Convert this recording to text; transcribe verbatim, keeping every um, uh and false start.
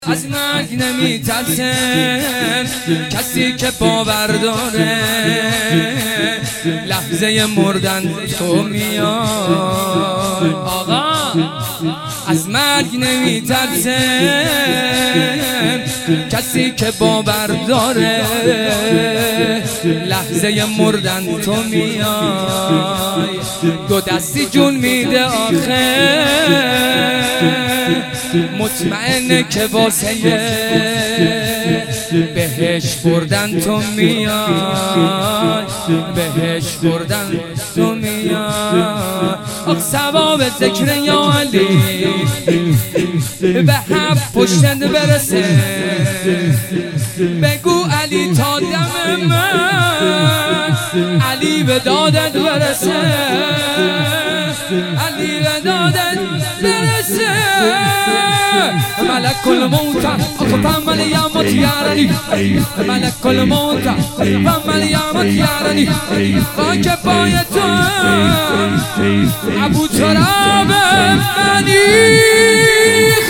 از مرگ نمیترسم کسی که باور داره لحظه مردن تو میای. آقا از مرگ نمیترسم کسی که باور داره لحظه مردن تو میای. دو دستی جون میده آخه مطمئنه که واسه بهش بردن تو میای، بهش بردن تو میای. آخ ثواب ذکر یا علی به هفت پشتت برسه. بگو علی تا دم من علی به دادت برسه، علی به دادت برسه. ملک الموت فمن یامت یارنی، ملک الموت فمن یامت یارنی. خاک پای تو ابو تراب منی.